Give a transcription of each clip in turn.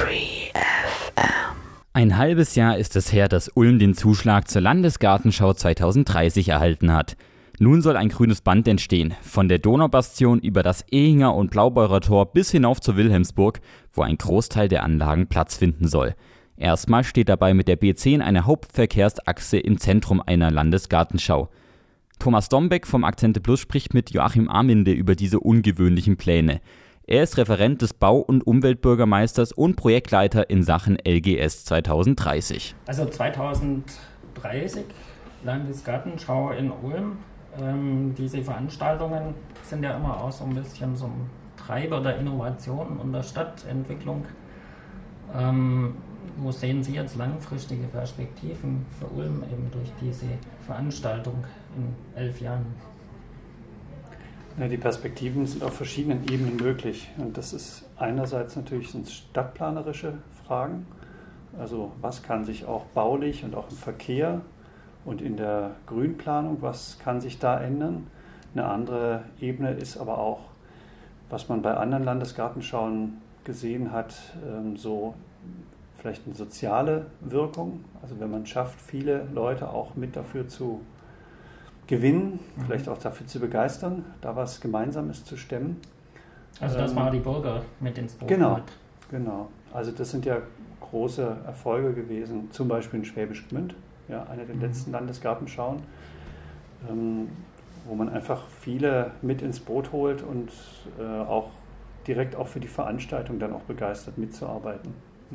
Ein halbes Jahr ist es her, dass Ulm den Zuschlag zur Landesgartenschau 2030 erhalten hat. Nun soll ein grünes Band entstehen, von der Donaubastion über das Ehinger und Blaubeurer Tor bis hinauf zur Wilhelmsburg, wo ein Großteil der Anlagen Platz finden soll. Erstmal steht dabei mit der B10 eine Hauptverkehrsachse im Zentrum einer Landesgartenschau. Thomas Dombeck vom Akzente Plus spricht mit Joachim Aminde über diese ungewöhnlichen Pläne. Er ist Referent des Bau- und Umweltbürgermeisters und Projektleiter in Sachen LGS 2030. Also 2030 Landesgartenschau in Ulm. Diese Veranstaltungen sind ja immer auch so ein bisschen so ein Treiber der Innovation und der Stadtentwicklung. Wo sehen Sie jetzt langfristige Perspektiven für Ulm eben durch diese Veranstaltung in 11 Jahren? Ja, die Perspektiven sind auf verschiedenen Ebenen möglich. Und das ist einerseits natürlich sind stadtplanerische Fragen. Also was kann sich auch baulich und auch im Verkehr und in der Grünplanung, was kann sich da ändern? Eine andere Ebene ist aber auch, was man bei anderen Landesgartenschauen gesehen hat, so vielleicht eine soziale Wirkung. Also wenn man schafft, viele Leute auch mit dafür zu gewinnen, vielleicht auch dafür zu begeistern, da was Gemeinsames zu stemmen. Also das war die Bürger mit ins Boot. Genau. Also das sind ja große Erfolge gewesen, zum Beispiel in Schwäbisch Gmünd, ja, eine der letzten Landesgartenschauen, wo man einfach viele mit ins Boot holt und auch direkt auch für die Veranstaltung dann auch begeistert mitzuarbeiten. Ja.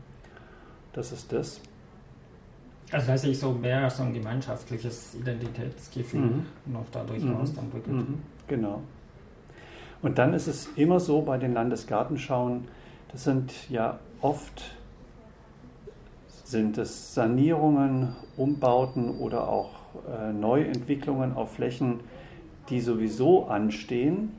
Das ist das. Also dass sich so mehr so ein gemeinschaftliches Identitätsgefühl noch dadurch entwickelt. Genau. Und dann ist es immer so bei den Landesgartenschauen, das sind ja oft sind es Sanierungen, Umbauten oder auch Neuentwicklungen auf Flächen, die sowieso anstehen,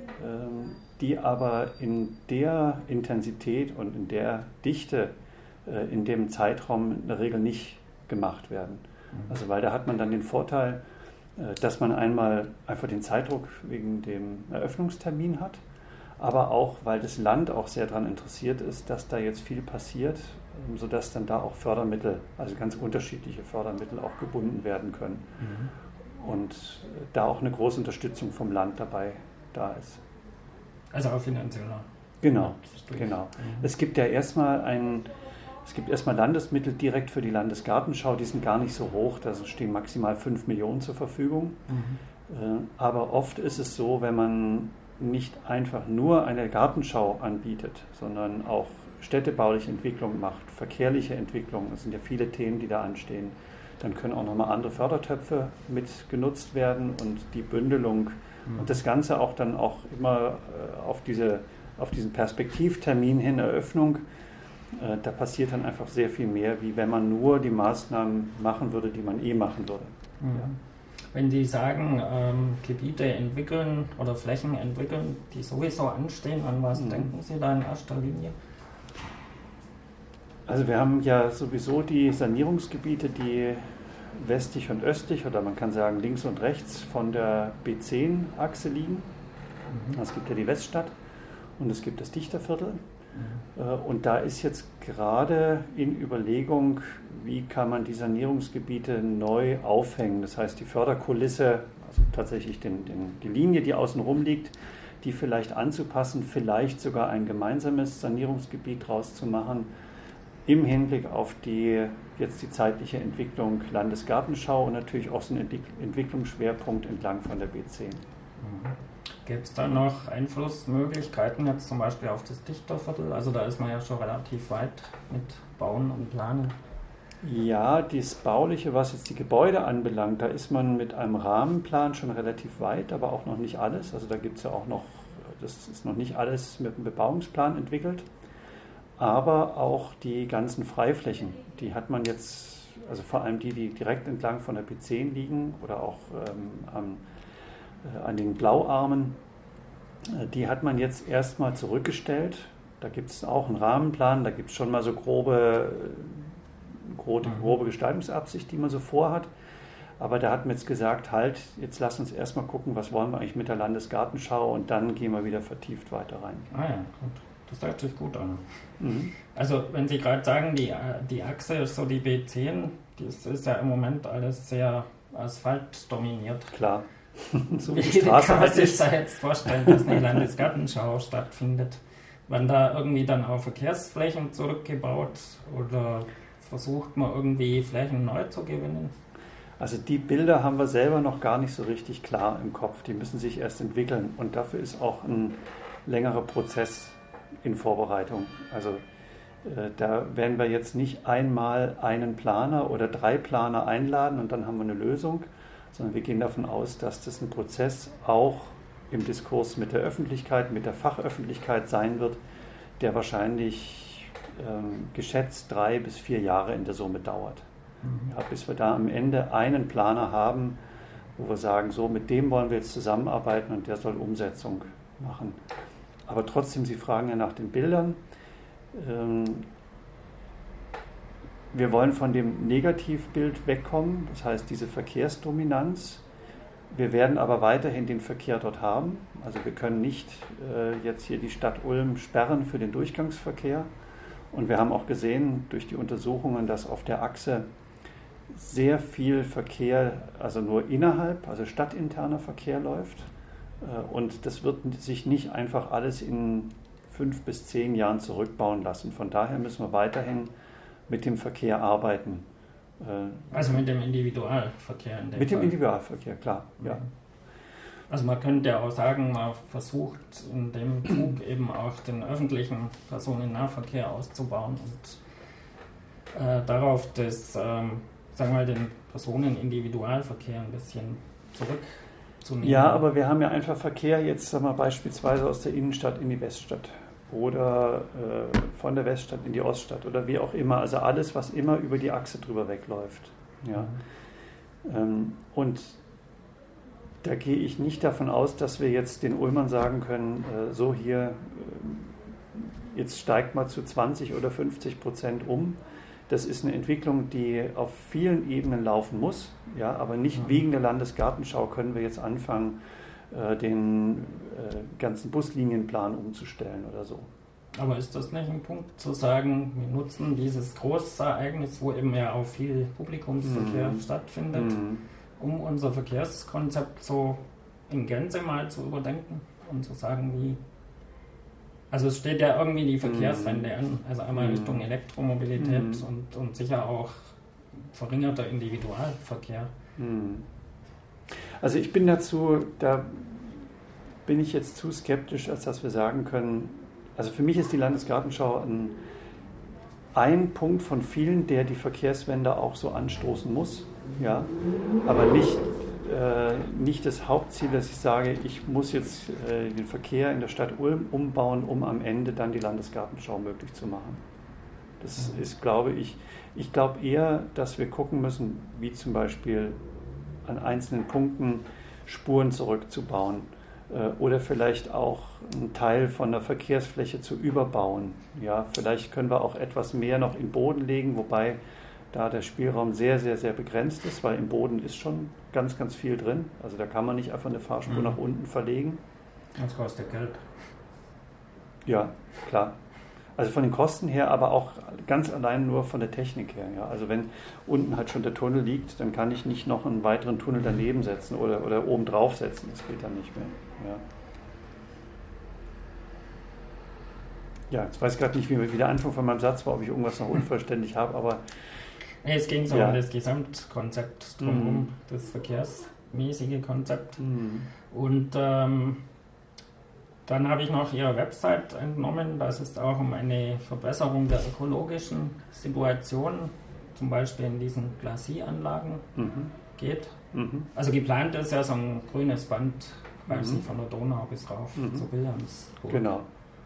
die aber in der Intensität und in der Dichte in dem Zeitraum in der Regel nicht gemacht werden. Also weil da hat man dann den Vorteil, dass man einmal einfach den Zeitdruck wegen dem Eröffnungstermin hat, aber auch, weil das Land auch sehr daran interessiert ist, dass da jetzt viel passiert, sodass dann da auch Fördermittel, also ganz unterschiedliche Fördermittel auch gebunden werden können. Und da auch eine große Unterstützung vom Land dabei da ist. Also auch finanzieller. Genau. Es gibt ja erstmal Landesmittel direkt für die Landesgartenschau, die sind gar nicht so hoch, da stehen maximal 5 Millionen zur Verfügung. Aber oft ist es so, wenn man nicht einfach nur eine Gartenschau anbietet, sondern auch städtebauliche Entwicklung macht, verkehrliche Entwicklung, das sind ja viele Themen, die da anstehen, dann können auch nochmal andere Fördertöpfe mit genutzt werden und die Bündelung und das Ganze auch dann auch immer auf diesen Perspektivtermin hin, Eröffnung, da passiert dann einfach sehr viel mehr, wie wenn man nur die Maßnahmen machen würde, die man machen würde. Ja. Wenn die sagen, Gebiete entwickeln oder Flächen entwickeln, die sowieso anstehen, an was denken Sie da in erster Linie? Also wir haben ja sowieso die Sanierungsgebiete, die westlich und östlich oder man kann sagen links und rechts von der B10-Achse liegen. Es gibt ja die Weststadt und es gibt das Dichterviertel. Und da ist jetzt gerade in Überlegung, wie kann man die Sanierungsgebiete neu aufhängen. Das heißt, die Förderkulisse, also tatsächlich die Linie, die außenrum liegt, die vielleicht anzupassen, vielleicht sogar ein gemeinsames Sanierungsgebiet draus zu machen, im Hinblick auf die zeitliche Entwicklung Landesgartenschau und natürlich auch so einen Entwicklungsschwerpunkt entlang von der B10. Gibt es da noch Einflussmöglichkeiten jetzt zum Beispiel auf das Dichterviertel? Also da ist man ja schon relativ weit mit Bauen und Planen. Ja, das Bauliche, was jetzt die Gebäude anbelangt, da ist man mit einem Rahmenplan schon relativ weit, aber auch noch nicht alles. Also da gibt es ja auch noch, das ist noch nicht alles mit einem Bebauungsplan entwickelt. Aber auch die ganzen Freiflächen, die hat man jetzt, also vor allem die direkt entlang von der B10 liegen oder auch an den Blauarmen, die hat man jetzt erstmal zurückgestellt. Da gibt es auch einen Rahmenplan, da gibt es schon mal so grobe Gestaltungsabsicht, die man so vorhat. Aber da hat man jetzt gesagt, halt, jetzt lass uns erstmal gucken, was wollen wir eigentlich mit der Landesgartenschau und dann gehen wir wieder vertieft weiter rein. Ah ja, gut. Das hört sich gut an. Mhm. Also wenn Sie gerade sagen, die Achse ist so die B10, das ist ja im Moment alles sehr asphaltdominiert. Klar. So Wie kann man sich da jetzt vorstellen, dass eine Landesgartenschau stattfindet? Werden da irgendwie dann auch Verkehrsflächen zurückgebaut oder versucht man irgendwie Flächen neu zu gewinnen? Also die Bilder haben wir selber noch gar nicht so richtig klar im Kopf. Die müssen sich erst entwickeln und dafür ist auch ein längerer Prozess in Vorbereitung. Also da werden wir jetzt nicht einmal einen Planer oder 3 Planer einladen und dann haben wir eine Lösung, sondern wir gehen davon aus, dass das ein Prozess auch im Diskurs mit der Öffentlichkeit, mit der Fachöffentlichkeit sein wird, der wahrscheinlich geschätzt 3 bis 4 Jahre in der Summe dauert. Ja, bis wir da am Ende einen Planer haben, wo wir sagen, so mit dem wollen wir jetzt zusammenarbeiten und der soll Umsetzung machen. Aber trotzdem, Sie fragen ja nach den Bildern. Wir wollen von dem Negativbild wegkommen, das heißt diese Verkehrsdominanz. Wir werden aber weiterhin den Verkehr dort haben. Also wir können nicht jetzt hier die Stadt Ulm sperren für den Durchgangsverkehr. Und wir haben auch gesehen durch die Untersuchungen, dass auf der Achse sehr viel Verkehr, also nur innerhalb, also stadtinterner Verkehr läuft. Und das wird sich nicht einfach alles in 5 bis 10 Jahren zurückbauen lassen. Von daher müssen wir weiterhin mit dem Verkehr arbeiten. Also mit dem Individualverkehr in dem Mit Fall. dem Individualverkehr, klar. Ja. Also man könnte ja auch sagen, man versucht in dem Zug eben auch den öffentlichen Personennahverkehr auszubauen und darauf das, sagen wir mal, den Personenindividualverkehr ein bisschen zurückzunehmen. Ja, aber wir haben ja einfach Verkehr jetzt, sagen wir beispielsweise aus der Innenstadt in die Weststadt oder von der Weststadt in die Oststadt oder wie auch immer. Also alles, was immer über die Achse drüber wegläuft. Ja. Und da gehe ich nicht davon aus, dass wir jetzt den Ulmern sagen können, so hier, jetzt steigt mal zu 20 oder 50% um. Das ist eine Entwicklung, die auf vielen Ebenen laufen muss, ja, aber nicht wegen der Landesgartenschau können wir jetzt anfangen, den ganzen Buslinienplan umzustellen oder so. Aber ist das nicht ein Punkt zu sagen, wir nutzen dieses Großereignis, wo eben ja auch viel Publikumsverkehr stattfindet, um unser Verkehrskonzept so in Gänze mal zu überdenken und zu sagen, wie. Also es steht ja irgendwie die Verkehrswende an, also einmal Richtung Elektromobilität und sicher auch verringerter Individualverkehr. Also ich bin da bin ich jetzt zu skeptisch, als dass wir sagen können, also für mich ist die Landesgartenschau ein Punkt von vielen, der die Verkehrswende auch so anstoßen muss, ja, aber nicht das Hauptziel, dass ich sage, ich muss jetzt den Verkehr in der Stadt Ulm umbauen, um am Ende dann die Landesgartenschau möglich zu machen. Das ist, glaube ich glaube eher, dass wir gucken müssen, wie zum Beispiel an einzelnen Punkten Spuren zurückzubauen oder vielleicht auch einen Teil von der Verkehrsfläche zu überbauen. Ja, vielleicht können wir auch etwas mehr noch in Boden legen, wobei da der Spielraum sehr, sehr, sehr begrenzt ist, weil im Boden ist schon ganz, ganz viel drin. Also da kann man nicht einfach eine Fahrspur nach unten verlegen. Das kostet Geld. Ja, klar. Also von den Kosten her, aber auch ganz allein nur von der Technik her. Ja. Also wenn unten halt schon der Tunnel liegt, dann kann ich nicht noch einen weiteren Tunnel daneben setzen oder oben drauf setzen. Das geht dann nicht mehr. Ja, jetzt weiß ich gerade nicht, wie der Anfang von meinem Satz war, ob ich irgendwas noch unvollständig habe, aber... Nee, es ging so um das Gesamtkonzept drumherum, das verkehrsmäßige Konzept. Und dann habe ich noch Ihre Website entnommen, dass es auch um eine Verbesserung der ökologischen Situation, zum Beispiel in diesen Glacis-Anlagen geht. Also geplant ist ja so ein grünes Band, quasi von der Donau bis rauf zu Wilhelmsburg. Genau.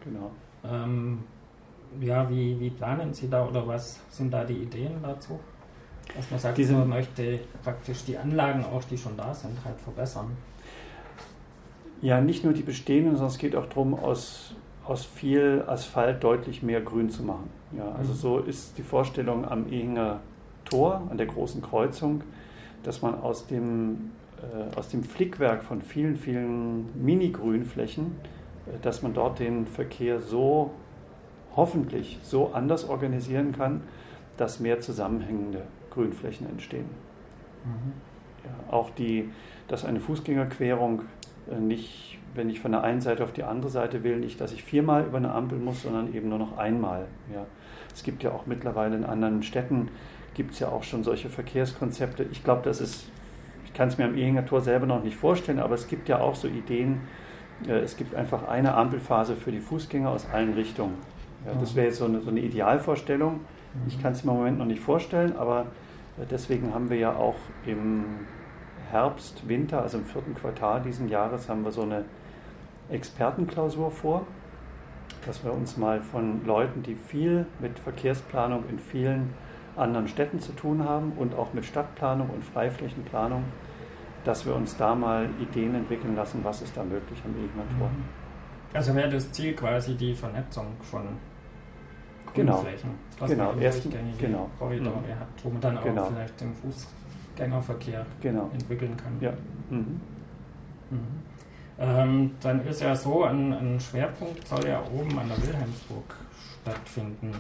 Ja, wie planen Sie da oder was sind da die Ideen dazu? Dass man sagt, man möchte praktisch die Anlagen, auch die schon da sind, halt verbessern. Ja, nicht nur die bestehenden, sondern es geht auch darum, aus viel Asphalt deutlich mehr Grün zu machen. Ja, also so ist die Vorstellung am Ehinger Tor, an der großen Kreuzung, dass man aus dem Flickwerk von vielen, vielen Mini-Grünflächen, dass man dort den Verkehr so hoffentlich so anders organisieren kann, dass mehr zusammenhängende Grünflächen entstehen. Ja, auch dass eine Fußgängerquerung nicht, wenn ich von der einen Seite auf die andere Seite will, nicht, dass ich 4-mal über eine Ampel muss, sondern eben nur noch einmal. Ja. Es gibt ja auch mittlerweile in anderen Städten, gibt es ja auch schon solche Verkehrskonzepte. Ich glaube, ich kann es mir am Ehinger Tor selber noch nicht vorstellen, aber es gibt ja auch so Ideen, es gibt einfach eine Ampelphase für die Fußgänger aus allen Richtungen. Ja, das wäre jetzt so eine Idealvorstellung. Ich kann es mir im Moment noch nicht vorstellen, aber deswegen haben wir ja auch im Herbst, Winter, also im 4. Quartal diesen Jahres, haben wir so eine Expertenklausur vor, dass wir uns mal von Leuten, die viel mit Verkehrsplanung in vielen anderen Städten zu tun haben und auch mit Stadtplanung und Freiflächenplanung, dass wir uns da mal Ideen entwickeln lassen, was ist da möglich am Ehinger Tor. Also wäre das Ziel quasi die Vernetzung von Grünflächen, was man in durchgängige Korridore hat, wo man dann auch vielleicht den Fußgängerverkehr entwickeln kann. Ja. Dann ist ja so, ein Schwerpunkt soll ja oben an der Wilhelmsburg stattfinden.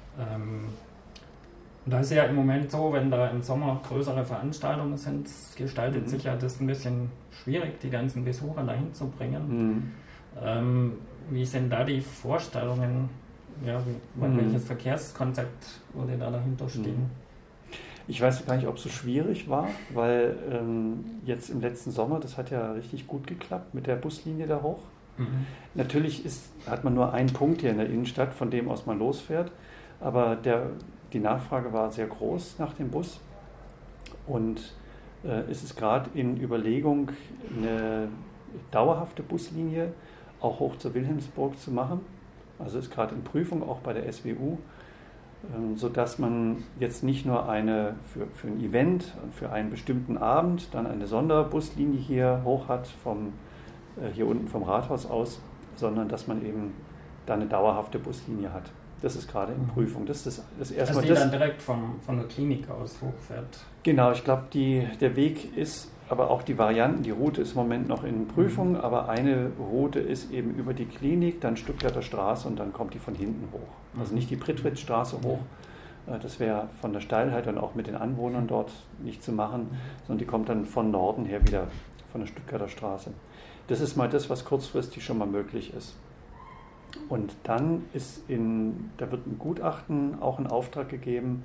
Und da ist ja im Moment so, wenn da im Sommer größere Veranstaltungen sind, gestaltet sich ja das ein bisschen schwierig, die ganzen Besucher dahin zu bringen. Wie sind da die Vorstellungen? Ja, welches Verkehrskonzept würde da dahinter stehen? Ich weiß gar nicht, ob es so schwierig war, weil jetzt im letzten Sommer, das hat ja richtig gut geklappt mit der Buslinie da hoch. Natürlich hat man nur einen Punkt hier in der Innenstadt, von dem aus man losfährt, aber die Nachfrage war sehr groß nach dem Bus und es ist gerade in Überlegung, eine dauerhafte Buslinie auch hoch zur Wilhelmsburg zu machen. Also ist gerade in Prüfung, auch bei der SWU, sodass man jetzt nicht nur für ein Event, für einen bestimmten Abend, dann eine Sonderbuslinie hier hoch hat, hier unten vom Rathaus aus, sondern dass man eben da eine dauerhafte Buslinie hat. Das ist gerade in Prüfung. Das ist das erste Mal. Dass die dann direkt von der Klinik aus hochfährt. Genau, ich glaube, der Weg ist, aber auch die Varianten, die Route ist im Moment noch in Prüfung, aber eine Route ist eben über die Klinik, dann Stuttgarter Straße und dann kommt die von hinten hoch. Also nicht die Prittwitzstraße hoch, das wäre von der Steilheit und auch mit den Anwohnern dort nicht zu machen, sondern die kommt dann von Norden her wieder von der Stuttgarter Straße. Das ist mal das, was kurzfristig schon mal möglich ist. Und dann da wird ein Gutachten auch in Auftrag gegeben,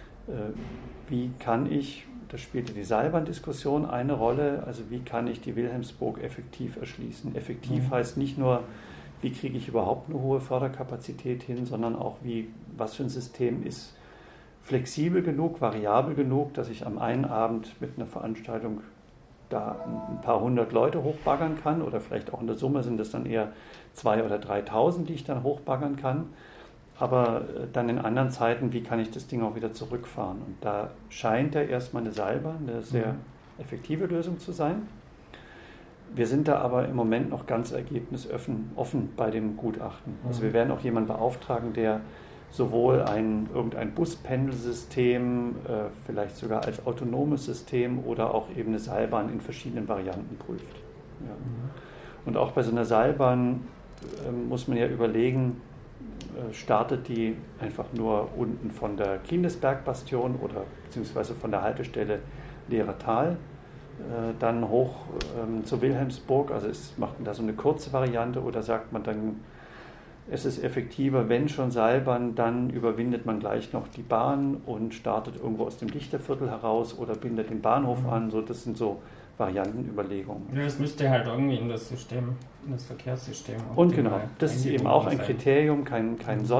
wie kann ich, da spielte die Seilbahndiskussion eine Rolle, also wie kann ich die Wilhelmsburg effektiv erschließen. Effektiv heißt nicht nur, wie kriege ich überhaupt eine hohe Förderkapazität hin, sondern auch, was für ein System ist flexibel genug, variabel genug, dass ich am einen Abend mit einer Veranstaltung da ein paar hundert Leute hochbaggern kann oder vielleicht auch in der Summe sind es dann eher 2.000 oder 3.000, die ich dann hochbaggern kann. Aber dann in anderen Zeiten, wie kann ich das Ding auch wieder zurückfahren? Und da scheint ja erstmal eine Seilbahn eine sehr effektive Lösung zu sein. Wir sind da aber im Moment noch ganz ergebnisoffen bei dem Gutachten. Also wir werden auch jemanden beauftragen, der sowohl irgendein Buspendelsystem, vielleicht sogar als autonomes System oder auch eben eine Seilbahn in verschiedenen Varianten prüft. Ja. Und auch bei so einer Seilbahn muss man ja überlegen, startet die einfach nur unten von der Kindesbergbastion oder beziehungsweise von der Haltestelle Leerer Tal, dann hoch zur Wilhelmsburg, also macht man da so eine kurze Variante oder sagt man dann, es ist effektiver, wenn schon Seilbahn, dann überwindet man gleich noch die Bahn und startet irgendwo aus dem Dichterviertel heraus oder bindet den Bahnhof an. So, das sind so Variantenüberlegungen. Ja, es müsste halt irgendwie in das Verkehrssystem. Und genau, das ist eben auch ein Kriterium, kein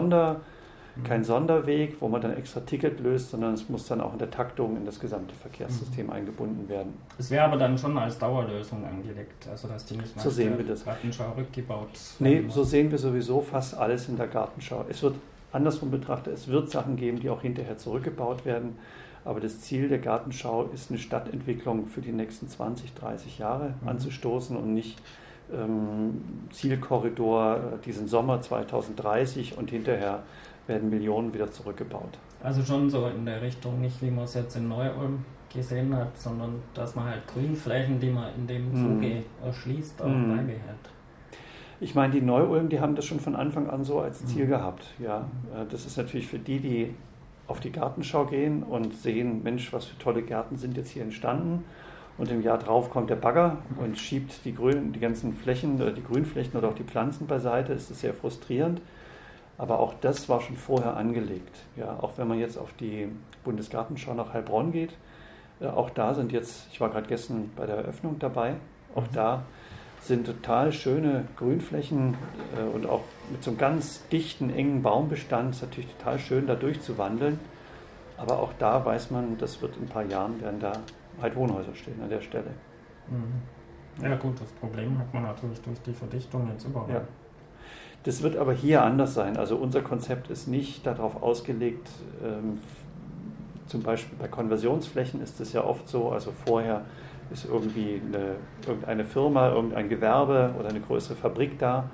Sonderweg, wo man dann extra Ticket löst, sondern es muss dann auch in der Taktung in das gesamte Verkehrssystem eingebunden werden. Es wäre aber dann schon als Dauerlösung angelegt, also dass die nicht nach der Gartenschau rückgebaut werden. Nee, so sehen wir sowieso fast alles in der Gartenschau. Es wird andersrum betrachtet, es wird Sachen geben, die auch hinterher zurückgebaut werden, aber das Ziel der Gartenschau ist, eine Stadtentwicklung für die nächsten 20, 30 Jahre anzustoßen und nicht Zielkorridor diesen Sommer 2030 und hinterher werden Millionen wieder zurückgebaut. Also schon so in der Richtung, nicht wie man es jetzt in Neu-Ulm gesehen hat, sondern dass man halt Grünflächen, die man in dem Zuge erschließt, auch beibehält. Ich meine, die Neu-Ulm, die haben das schon von Anfang an so als Ziel gehabt. Ja. Das ist natürlich für die, die auf die Gartenschau gehen und sehen, Mensch, was für tolle Gärten sind jetzt hier entstanden. Und im Jahr drauf kommt der Bagger und schiebt die ganzen Flächen, die Grünflächen oder auch die Pflanzen beiseite. Das ist sehr frustrierend. Aber auch das war schon vorher angelegt. Ja, auch wenn man jetzt auf die Bundesgartenschau nach Heilbronn geht, auch da sind jetzt, ich war gerade gestern bei der Eröffnung dabei, auch da sind total schöne Grünflächen und auch mit so einem ganz dichten, engen Baumbestand ist natürlich total schön, da durchzuwandeln. Aber auch da weiß man, das wird in ein paar Jahren, werden da halt Wohnhäuser stehen an der Stelle. Ja gut, das Problem hat man natürlich durch die Verdichtung jetzt überall. Ja. Das wird aber hier anders sein. Also unser Konzept ist nicht darauf ausgelegt, zum Beispiel bei Konversionsflächen ist es ja oft so, also vorher ist irgendeine Firma, irgendein Gewerbe oder eine größere Fabrik da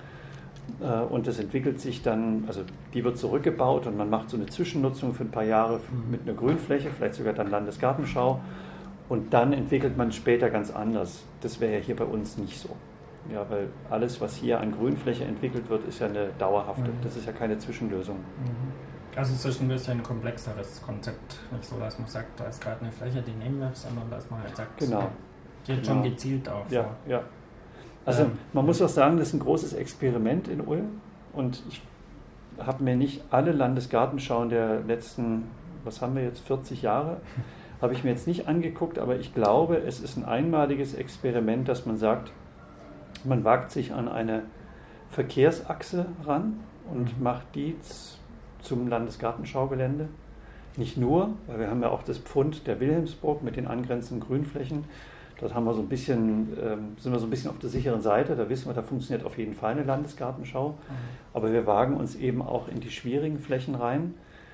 und das entwickelt sich dann, also die wird zurückgebaut und man macht so eine Zwischennutzung für ein paar Jahre mit einer Grünfläche, vielleicht sogar dann Landesgartenschau und dann entwickelt man später ganz anders. Das wäre ja hier bei uns nicht so. Ja, weil alles, was hier an Grünfläche entwickelt wird, ist ja eine dauerhafte, das ist ja keine Zwischenlösung. Also es ist ein bisschen ein komplexeres Konzept, nicht so, dass man sagt, da ist gerade eine Fläche, die nehmen wir, sondern dass man halt sagt, genau. Geht schon gezielt auch. Ja, ja. Also man muss auch sagen, das ist ein großes Experiment in Ulm und ich habe mir nicht alle Landesgartenschauen der letzten, was haben wir jetzt, 40 Jahre, habe ich mir jetzt nicht angeguckt, aber ich glaube, es ist ein einmaliges Experiment, dass man sagt, man wagt sich an eine Verkehrsachse ran und macht die zum Landesgartenschaugelände. Nicht nur, weil wir haben ja auch das Pfund der Wilhelmsburg mit den angrenzenden Grünflächen. Dort haben wir sind wir so ein bisschen auf der sicheren Seite. Da wissen wir, da funktioniert auf jeden Fall eine Landesgartenschau. Aber wir wagen uns eben auch in die schwierigen Flächen rein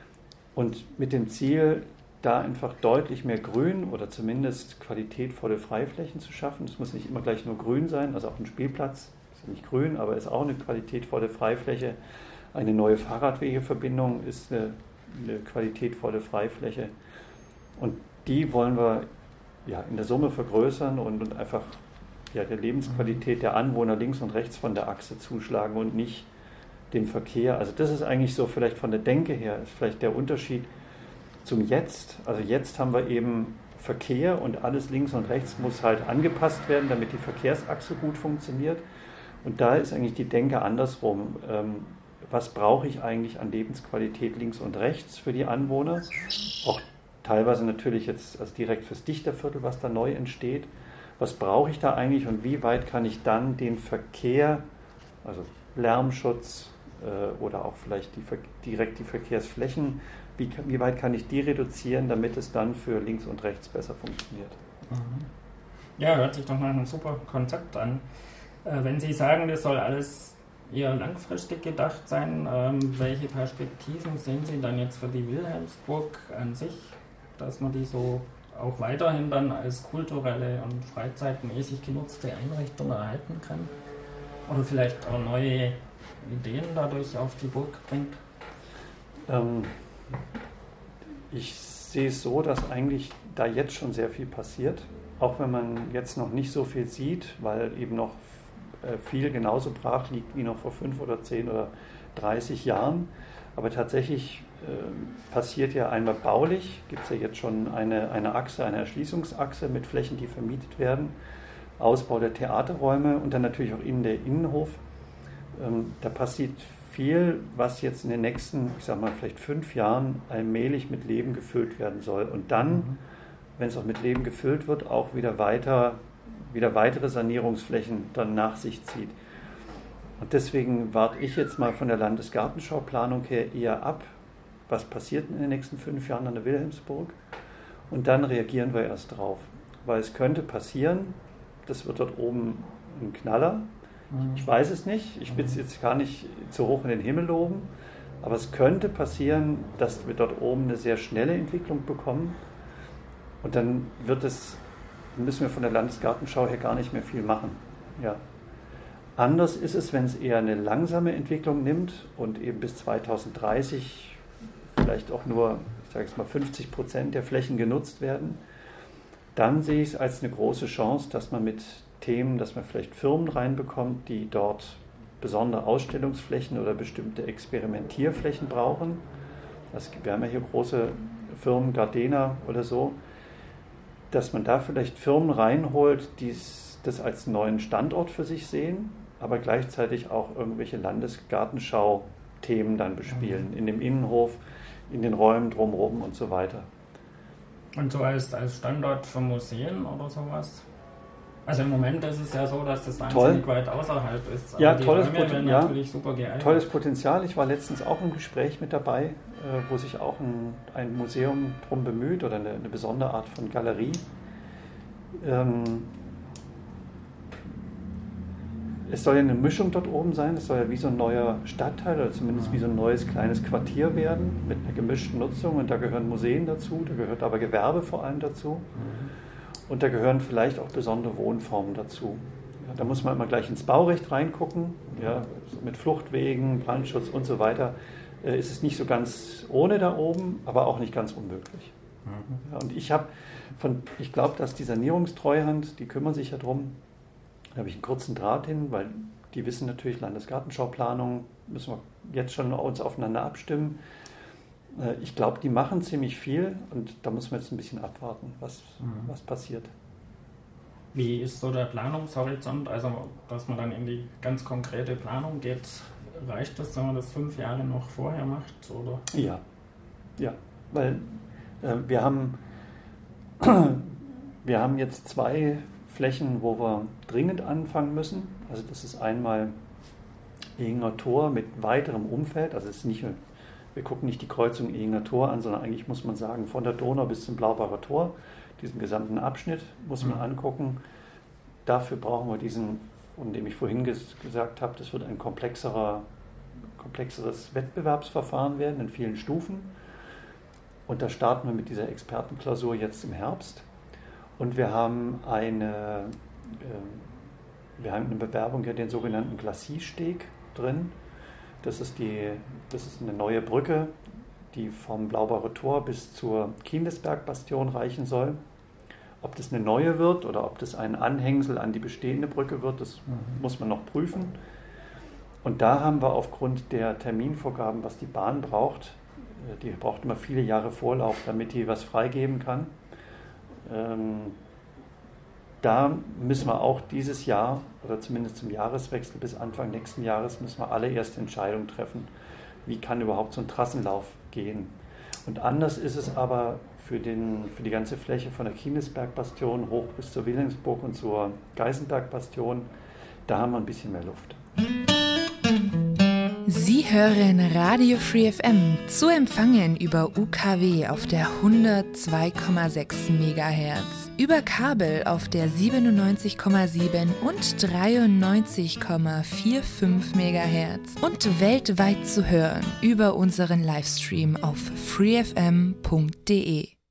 und mit dem Ziel, da einfach deutlich mehr Grün oder zumindest qualitätvolle Freiflächen zu schaffen. Das muss nicht immer gleich nur grün sein, also auch ein Spielplatz ist ja nicht grün, aber ist auch eine qualitätvolle Freifläche. Eine neue Fahrradwegeverbindung ist eine qualitätvolle Freifläche und die wollen wir in der Summe vergrößern und einfach der Lebensqualität der Anwohner links und rechts von der Achse zuschlagen und nicht den Verkehr. Also das ist eigentlich so vielleicht von der Denke her, ist vielleicht der Unterschied zum Jetzt. Also jetzt haben wir eben Verkehr und alles links und rechts muss halt angepasst werden, damit die Verkehrsachse gut funktioniert. Und da ist eigentlich die Denke andersrum. Was brauche ich eigentlich an Lebensqualität links und rechts für die Anwohner? Auch teilweise natürlich jetzt also direkt fürs Dichterviertel, was da neu entsteht. Was brauche ich da eigentlich und wie weit kann ich dann den Verkehr, also Lärmschutz oder auch vielleicht direkt die Verkehrsflächen, wie weit kann ich die reduzieren, damit es dann für links und rechts besser funktioniert? Ja, hört sich doch nach einem super Konzept an. Wenn Sie sagen, das soll alles eher langfristig gedacht sein, welche Perspektiven sehen Sie dann jetzt für die Wilhelmsburg an sich, dass man die so auch weiterhin dann als kulturelle und freizeitmäßig genutzte Einrichtung erhalten kann? Oder vielleicht auch neue Ideen dadurch auf die Burg bringt? Ich sehe es so, dass eigentlich da jetzt schon sehr viel passiert, auch wenn man jetzt noch nicht so viel sieht, weil eben noch viel genauso brach liegt wie noch vor 5 oder 10 oder 30 Jahren. Aber tatsächlich passiert ja einmal baulich, gibt es ja jetzt schon eine Achse, eine Erschließungsachse mit Flächen, die vermietet werden, Ausbau der Theaterräume und dann natürlich auch der Innenhof. Da passiert viel, was jetzt in den nächsten, ich sag mal, vielleicht 5 Jahren allmählich mit Leben gefüllt werden soll. Und dann, wenn es auch mit Leben gefüllt wird, auch wieder weitere Sanierungsflächen dann nach sich zieht. Und deswegen warte ich jetzt mal von der Landesgartenschauplanung her eher ab, was passiert in den nächsten 5 Jahren an der Wilhelmsburg. Und dann reagieren wir erst drauf. Weil es könnte passieren, das wird dort oben ein Knaller. Ich weiß es nicht, ich will es jetzt gar nicht zu hoch in den Himmel loben, aber es könnte passieren, dass wir dort oben eine sehr schnelle Entwicklung bekommen und dann müssen wir von der Landesgartenschau her gar nicht mehr viel machen. Ja. Anders ist es, wenn es eher eine langsame Entwicklung nimmt und eben bis 2030 vielleicht auch nur, ich sage jetzt mal, 50% der Flächen genutzt werden. Dann sehe ich es als eine große Chance, dass man mit Themen, dass man vielleicht Firmen reinbekommt, die dort besondere Ausstellungsflächen oder bestimmte Experimentierflächen brauchen. Wir haben ja hier große Firmen, Gardena oder so, dass man da vielleicht Firmen reinholt, die das als neuen Standort für sich sehen, aber gleichzeitig auch irgendwelche Landesgartenschau-Themen dann bespielen, in dem Innenhof, in den Räumen drumherum und so weiter. Und so als Standort für Museen oder sowas? Also im Moment ist es ja so, dass das wahnsinnig weit außerhalb ist. Ja, aber die tolles Räume werden natürlich super geeignet. Tolles Potenzial. Ich war letztens auch im Gespräch mit dabei, wo sich auch ein Museum drum bemüht oder eine besondere Art von Galerie. Es soll ja eine Mischung dort oben sein. Es soll ja wie so ein neuer Stadtteil oder zumindest wie so ein neues kleines Quartier werden mit einer gemischten Nutzung. Und da gehören Museen dazu, da gehört aber Gewerbe vor allem dazu. Und da gehören vielleicht auch besondere Wohnformen dazu. Ja, da muss man immer gleich ins Baurecht reingucken, ja, mit Fluchtwegen, Brandschutz und so weiter. Ist es nicht so ganz ohne da oben, aber auch nicht ganz unmöglich. Ja, und ich glaube, dass die Sanierungstreuhand, die kümmern sich ja drum. Da habe ich einen kurzen Draht hin, weil die wissen natürlich, Landesgartenschauplanung, müssen wir jetzt schon uns aufeinander abstimmen. Ich glaube, die machen ziemlich viel und da muss man jetzt ein bisschen abwarten, was passiert. Wie ist so der Planungshorizont? Also, dass man dann in die ganz konkrete Planung geht, reicht das, wenn man das 5 Jahre noch vorher macht? Oder? Ja, weil wir haben jetzt 2 Flächen, wo wir dringend anfangen müssen. Also das ist einmal Ehinger Tor mit weiterem Umfeld, also es ist nicht... Wir gucken nicht die Kreuzung Ehinger Tor an, sondern eigentlich muss man sagen, von der Donau bis zum Blaubacher Tor, diesen gesamten Abschnitt muss man angucken. Dafür brauchen wir diesen, von dem ich vorhin gesagt habe, das wird ein komplexeres Wettbewerbsverfahren werden in vielen Stufen. Und da starten wir mit dieser Expertenklausur jetzt im Herbst. Und wir haben eine Bewerbung, ja, den sogenannten Glacis-Steg drin. Das ist eine neue Brücke, die vom Blaubacher Tor bis zur Kindesberg-Bastion reichen soll. Ob das eine neue wird oder ob das ein Anhängsel an die bestehende Brücke wird, das muss man noch prüfen. Und da haben wir aufgrund der Terminvorgaben, was die Bahn braucht, die braucht immer viele Jahre Vorlauf, damit die was freigeben kann. Da müssen wir auch dieses Jahr, oder zumindest zum Jahreswechsel bis Anfang nächsten Jahres, müssen wir alle erste Entscheidungen treffen. Wie kann überhaupt so ein Trassenlauf gehen? Und anders ist es aber für die ganze Fläche von der Kindesberg-Bastion hoch bis zur Wilhelmsburg und zur Geisenberg-Bastion. Da haben wir ein bisschen mehr Luft. Sie hören Radio Free FM, zu empfangen über UKW auf der 102,6 MHz, über Kabel auf der 97,7 und 93,45 MHz und weltweit zu hören über unseren Livestream auf freefm.de.